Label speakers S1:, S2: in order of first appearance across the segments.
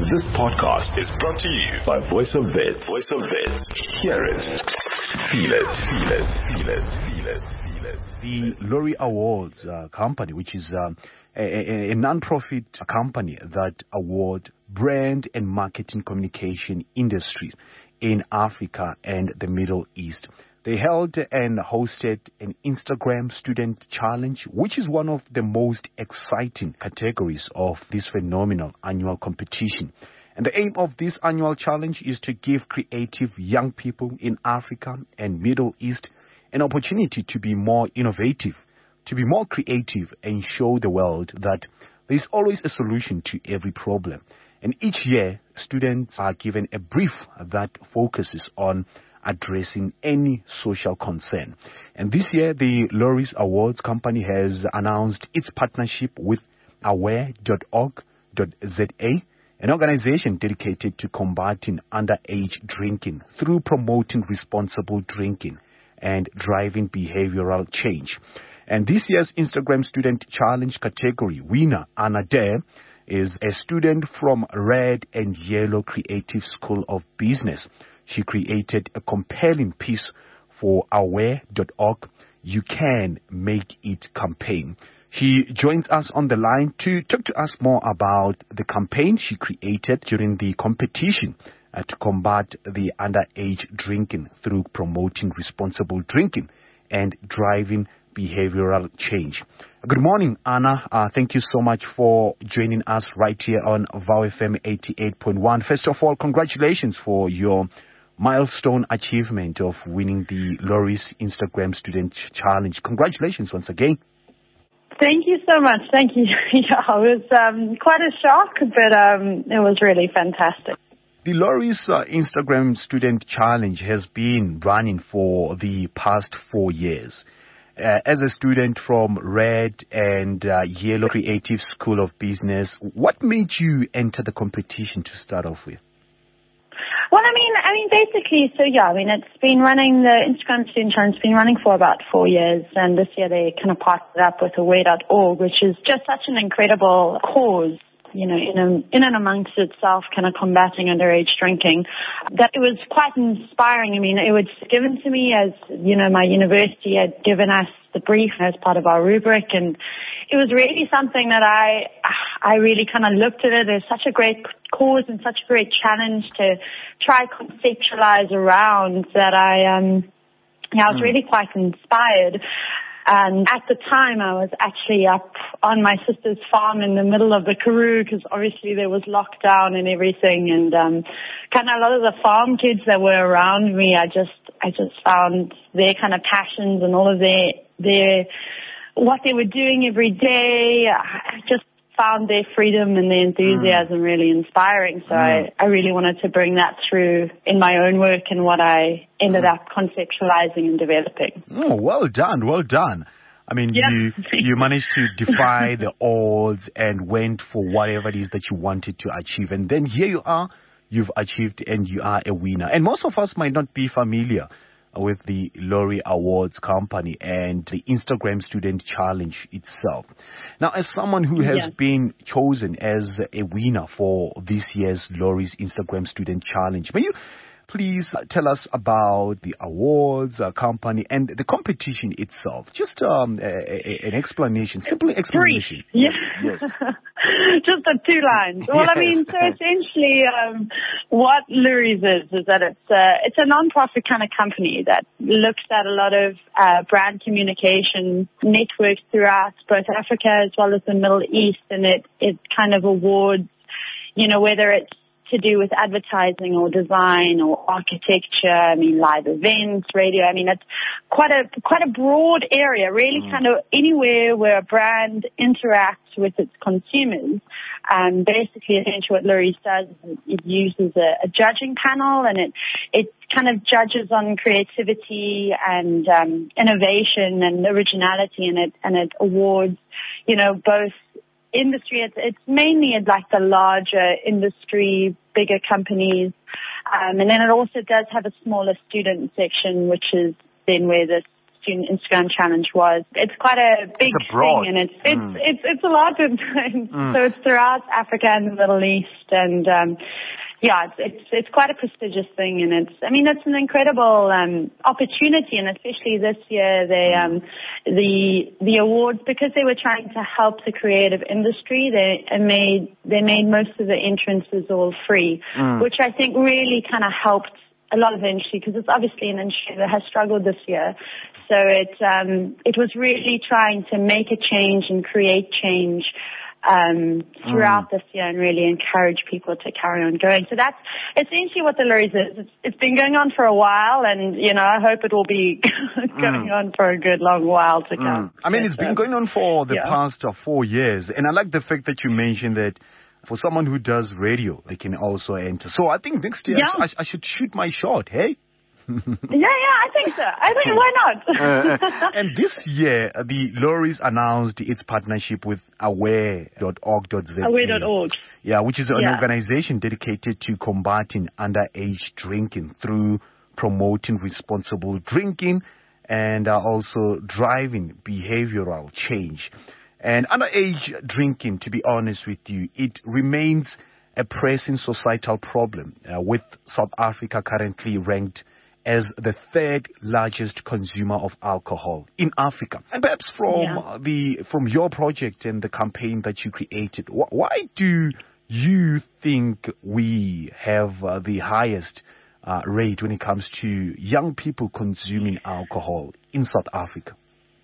S1: This podcast is brought to you by Voice of Wits. Voice of Wits. Hear it. Feel it. Feel it. Feel it. Feel it. Feel it.
S2: The Loerie Awards company, which is a non-profit company that awards brand and marketing communication industries in Africa and the Middle East. They held and hosted an Instagram Student Challenge, which is one of the most exciting categories of this phenomenal annual competition. And the aim of this annual challenge is to give creative young people in Africa and Middle East an opportunity to be more innovative, to be more creative, and show the world that there's always a solution to every problem. And each year, students are given a brief that focuses on addressing any social concern. And this year, the Loerie Awards company has announced its partnership with aware.org.za, an organization dedicated to combating underage drinking through promoting responsible drinking and driving behavioral change. And this year's Instagram Student Challenge category winner, Anna Dare, is a student from Red and Yellow Creative School of Business. She created a compelling piece for aware.org You Can Make It campaign. She joins us on the line to talk to us more about the campaign she created during the competition to combat the underage drinking through promoting responsible drinking and driving behavioral change. Good morning, Anna. Thank you so much for joining us right here on VOW FM 88.1. First of all, congratulations for your milestone achievement of winning the Loerie Instagram Student Challenge. Congratulations once again.
S3: Thank you so much. Thank you. Yeah, it was quite a shock, but it was really fantastic.
S2: The Loerie Instagram Student Challenge has been running for the past 4 years. As a student from Red and Yellow Creative School of Business, what made you enter the competition to start off with?
S3: Well, basically, it's been running, the Instagram Student Challenge has been running for about 4 years, and this year they kind of partnered up with aware.org, which is just such an incredible cause, in and amongst itself, kind of combating underage drinking, that it was quite inspiring. It was given to me as, my university had given us the brief as part of our rubric, and it was really something that I really kind of looked at it as such a great cause and such a great challenge to try conceptualize around that I was really quite inspired. And at the time, I was actually up on my sister's farm in the middle of the Karoo, because obviously there was lockdown and everything. And kind of a lot of the farm kids that were around me, I just found their kind of passions and all of their what they were doing every day. I just found their freedom and their enthusiasm really inspiring. So I really wanted to bring that through in my own work and what I ended up conceptualizing and developing.
S2: Oh, well done, well done. You managed to defy the odds and went for whatever it is that you wanted to achieve. And then here you are, you've achieved and you are a winner. And most of us might not be familiar with the Loerie Awards company and the Instagram Student Challenge itself. Now, as someone who has been chosen as a winner for this year's Loerie Instagram Student Challenge, may you please tell us about the awards company and the competition itself? Just an explanation, simple explanation.
S3: Brief. Yes. Just the 2 lines. Well, so essentially, what Loerie is that it's a non-profit kind of company that looks at a lot of brand communication networks throughout both Africa as well as the Middle East, and it kind of awards, whether it's to do with advertising or design or architecture, live events, radio. It's quite a broad area, really kind of anywhere where a brand interacts with its consumers. Basically, essentially what Loerie does is it uses a judging panel, and it kind of judges on creativity and innovation and originality, and it awards, both industry. It's mainly like the larger industry, bigger companies, and then it also does have a smaller student section, which is then where this Student Instagram Challenge was. It's quite a big thing, and it's a lot of so it's throughout Africa and the Middle East, and it's quite a prestigious thing, and it's an incredible opportunity, and especially this year the awards, because they were trying to help the creative industry, they made most of the entrances all free, which I think really kind of helped a lot of the industry, because it's obviously an industry that has struggled this year. So it was really trying to make a change and create change throughout this year, and really encourage people to carry on going. So that's essentially what the Lories is. It's been going on for a while, and I hope it will be going on for a good long while to come.
S2: It's been going on for the past 4 years, and I like the fact that you mentioned that for someone who does radio, they can also enter. So I think next year I should shoot my shot, hey?
S3: I think so. I think, why not?
S2: And this year, the Lories announced its partnership with aware.org.za.
S3: Aware.org.
S2: Yeah, which is an organization dedicated to combating underage drinking through promoting responsible drinking and also driving behavioral change. And underage drinking, to be honest with you, it remains a pressing societal problem, with South Africa currently ranked as the third largest consumer of alcohol in Africa. And perhaps from your project and the campaign that you created, why do you think we have the highest rate when it comes to young people consuming alcohol in South Africa?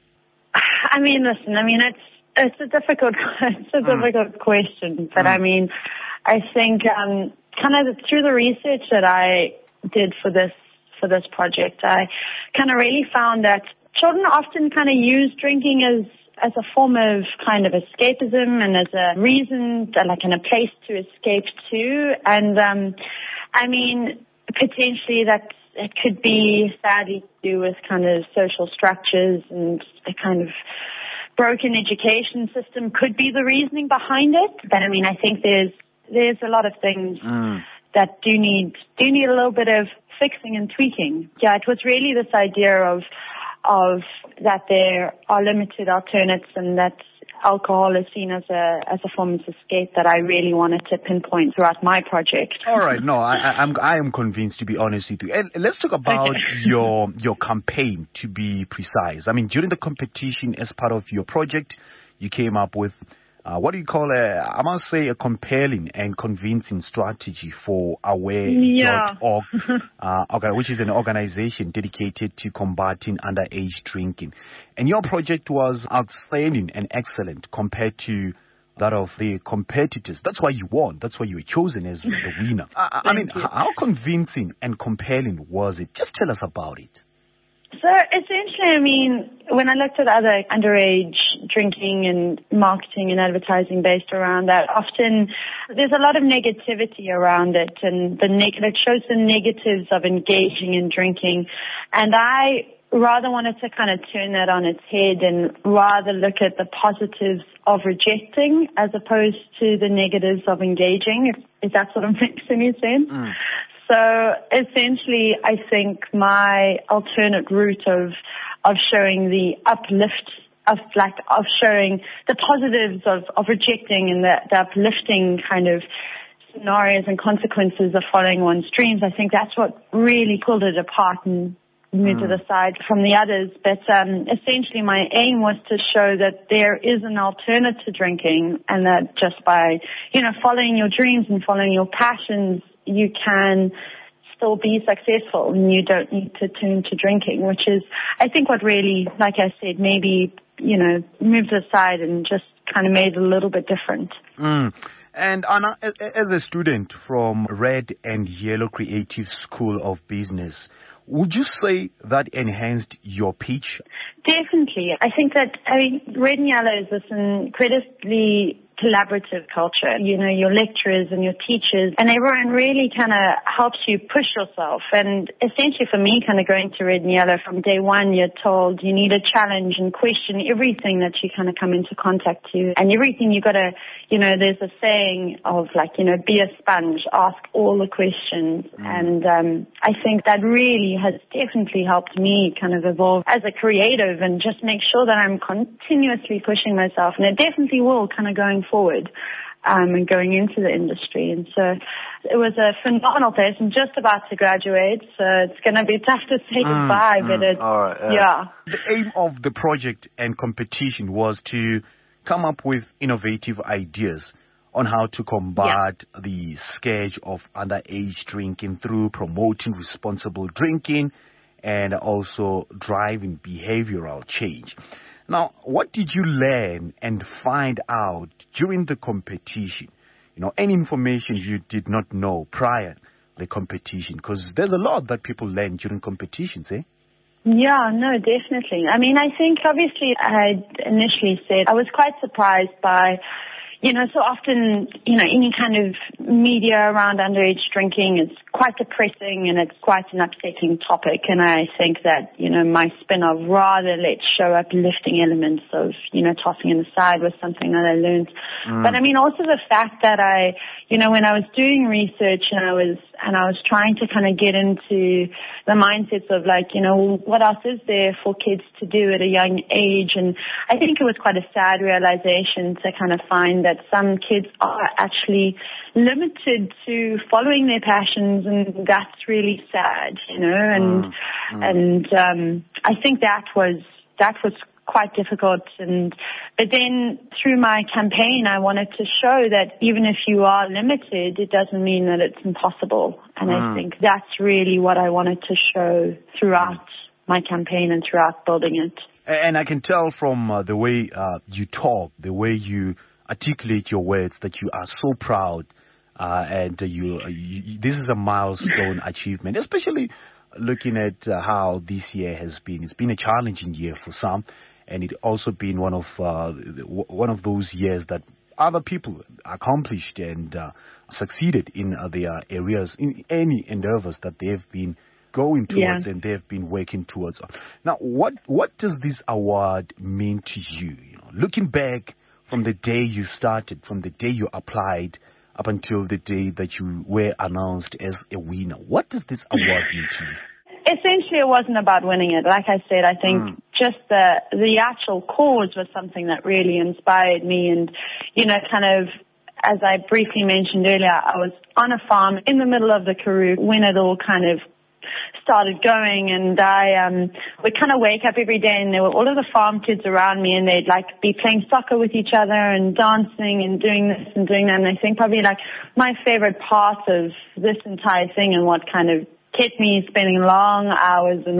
S3: It's a difficult question, but I think kind of through the research that I did for this project, I kind of really found that children often kind of use drinking as a form of kind of escapism, and as a reason, like in a place to escape to. And potentially that it could be sadly to do with kind of social structures, and a kind of broken education system could be the reasoning behind it. But I think there's a lot of things that do need a little bit of fixing and tweaking. Yeah, it was really this idea of that there are limited alternatives, and that alcohol is seen as a form of escape, that I really wanted to pinpoint throughout my project.
S2: All right, no, I am convinced, to be honest with you. And let's talk about your campaign, to be precise. During the competition, as part of your project, you came up with what do you call a compelling and convincing strategy for aware.org, which is an organization dedicated to combating underage drinking. And your project was outstanding and excellent compared to that of the competitors. That's why you won. That's why you were chosen as the winner. How convincing and compelling was it? Just tell us about it.
S3: So essentially, when I looked at other underage drinking and marketing and advertising based around that, often there's a lot of negativity around it, and it shows the negatives of engaging in drinking. And I rather wanted to kind of turn that on its head, and rather look at the positives of rejecting as opposed to the negatives of engaging, if that sort of makes any sense. So essentially, I think my alternate route of showing the uplift, of showing the positives of rejecting, and the uplifting kind of scenarios and consequences of following one's dreams, I think that's what really pulled it apart and moved it aside from the others. But essentially, my aim was to show that there is an alternative to drinking, and that just by following your dreams and following your passions, you can still be successful, and you don't need to turn to drinking, which is, I think, what really, like I said, maybe, moved aside and just kind of made it a little bit different.
S2: And Anna, as a student from Red and Yellow Creative School of Business, would you say that enhanced your pitch?
S3: Definitely. I think that, Red and Yellow is this incredibly collaborative culture. You know, your lecturers and your teachers and everyone really kind of helps you push yourself. And essentially for me, kind of going to Red and Yellow from day one, you're told you need a challenge and question everything that you kind of come into contact to. And everything you got to, you know, there's a saying of like, you know, be a sponge, ask all the questions. And I think that really has definitely helped me kind of evolve as a creative and just make sure that I'm continuously pushing myself. And it definitely will kind of going forward and going into the industry. And so it was a phenomenal place. I'm just about to graduate, so it's going to be tough to say goodbye, but it's,
S2: all right,
S3: yeah.
S2: The aim of the project and competition was to come up with innovative ideas on how to combat the scourge of underage drinking through promoting responsible drinking and also driving behavioral change. Now, what did you learn and find out during the competition? You know, any information you did not know prior to the competition? Because there's a lot that people learn during competitions, eh?
S3: Yeah, no, definitely. I mean, I think obviously I initially said I was quite surprised by, you know, so often, you know, any kind of media around underage drinking is quite depressing and it's quite an upsetting topic. And I think that, you know, my spin of rather let's show uplifting elements of, you know, tossing it aside was something that I learned. But I mean, also the fact that I, you know, when I was doing research and I was trying to kind of get into the mindsets of like, you know, what else is there for kids to do at a young age? And I think it was quite a sad realization to kind of find that some kids are actually limited to following their passions, and that's really sad, you know, and I think that was quite difficult. But then through my campaign, I wanted to show that even if you are limited, it doesn't mean that it's impossible. And I think that's really what I wanted to show throughout my campaign and throughout building it.
S2: And I can tell from the way you talk, the way you articulate your words, that you are so proud, and you this is a milestone achievement, especially looking at how this year has been. It's been a challenging year for some, and it also been one of those years that other people accomplished and succeeded in their areas, in any endeavors that they've been going towards and they've been working towards. Now, what does this award mean to you? You know, looking back from the day you started, from the day you applied, up until the day that you were announced as a winner, what does this award mean to you?
S3: Essentially, it wasn't about winning it. Like I said, I think just the actual cause was something that really inspired me. And, you know, kind of, as I briefly mentioned earlier, I was on a farm in the middle of the Karoo when it all kind of started going, and I would kind of wake up every day and there were all of the farm kids around me, and they'd like be playing soccer with each other and dancing and doing this and doing that. And I think probably like my favorite part of this entire thing and what kind of kept me spending long hours and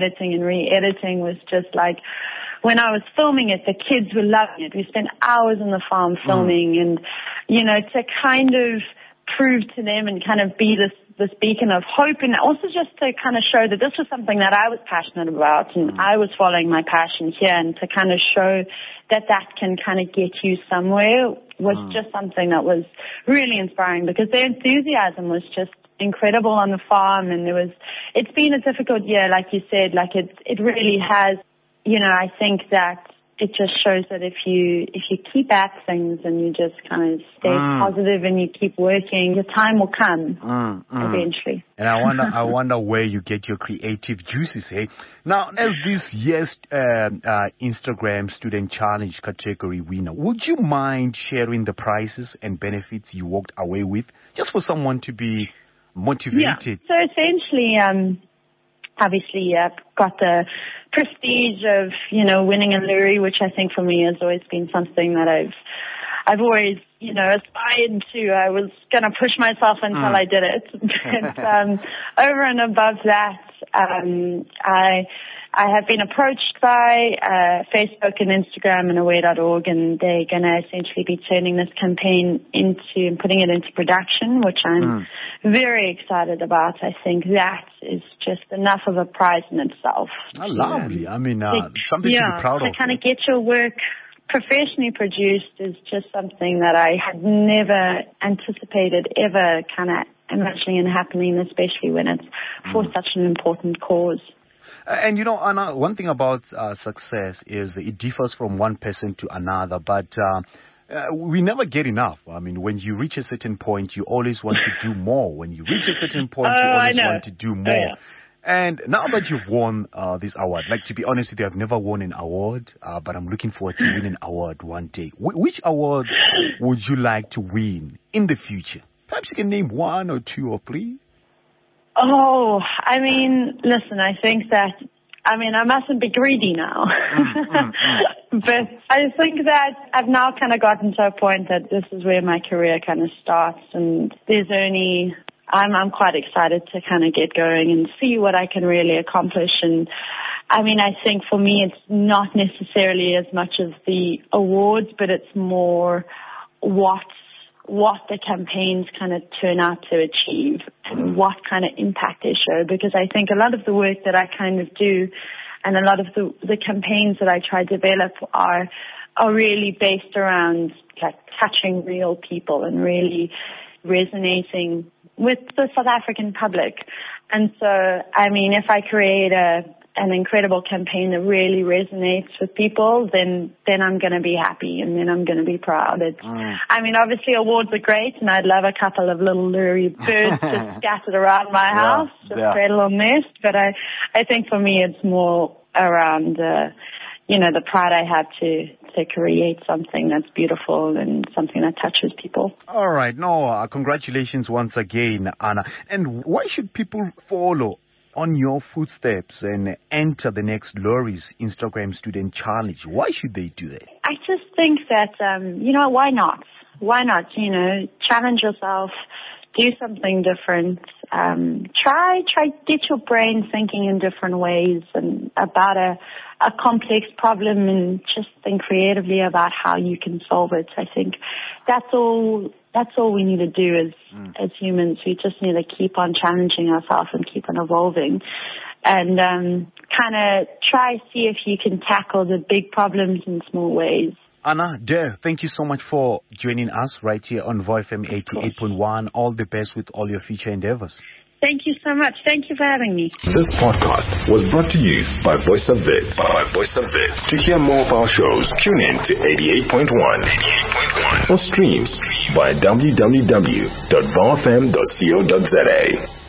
S3: re-editing was just like when I was filming it, the kids were loving it. We spent hours on the farm filming, and, you know, to kind of prove to them and kind of be this beacon of hope, and also just to kind of show that this was something that I was passionate about and I was following my passion here, and to kind of show that can kind of get you somewhere was just something that was really inspiring, because the enthusiasm was just incredible on the farm. And it's been a difficult year, like you said, like it really has, you know. I think that it just shows that if you keep at things and you just kind of stay positive and you keep working, your time will come eventually.
S2: And I wonder where you get your creative juices, hey? Now, as this year's Instagram Student Challenge category winner, would you mind sharing the prizes and benefits you walked away with, just for someone to be motivated?
S3: Yeah. So essentially, obviously, I've got the prestige of, you know, winning a Loerie, which I think for me has always been something that I've always, you know, aspired to. I was going to push myself until I did it. But over and above that, I have been approached by Facebook and Instagram and aware.org, and they're going to essentially be turning this campaign into and putting it into production, which I'm very excited about. I think that is just enough of a prize in itself.
S2: Oh, lovely. I mean, something to be proud of.
S3: To kind of get your work professionally produced is just something that I had never anticipated ever kind of emerging and happening, especially when it's for such an important cause.
S2: And, Anna, one thing about success is it differs from one person to another, but we never get enough. I mean, when you reach a certain point, you always want to do more. When you reach a certain point, you always want to do more. Yeah. And now that you've won this award, like, to be honest with you, I've never won an award, but I'm looking forward to winning an award one day. Which award would you like to win in the future? Perhaps you can name one or two or three.
S3: Oh, I mean, listen, I think that, I mustn't be greedy now. But I think that I've now kind of gotten to a point that this is where my career kind of starts, and I'm quite excited to kind of get going and see what I can really accomplish. And I think for me, it's not necessarily as much as the awards, but it's more what the campaigns kind of turn out to achieve and what kind of impact they show. Because I think a lot of the work that I kind of do and a lot of the campaigns that I try to develop are really based around like touching real people and really resonating with the South African public. And so, if I create an incredible campaign that really resonates with people, then I'm going to be happy and then I'm going to be proud. Obviously awards are great, and I'd love a couple of little lurie birds just scattered around my house, just create a little nest. But I think for me it's more around, the pride I have to create something that's beautiful and something that touches people.
S2: All right. No, congratulations once again, Anna. And why should people follow on your footsteps and enter the next Lurie's Instagram Student Challenge? Why should they do that?
S3: I just think that, why not? Why not, challenge yourself, do something different, try, get your brain thinking in different ways and about a complex problem, and just think creatively about how you can solve it. I think that's all we need to do as humans. We just need to keep on challenging ourselves and keep on evolving and kind of try see if you can tackle the big problems in small ways.
S2: Anna, dear, thank you so much for joining us right here on VOFM 88.1. All the best with all your future endeavors.
S3: Thank you so much. Thank you for having me.
S1: This podcast was brought to you by Voice of Wits. To hear more of our shows, tune in to 88.1 or stream via www.vofm.co.za.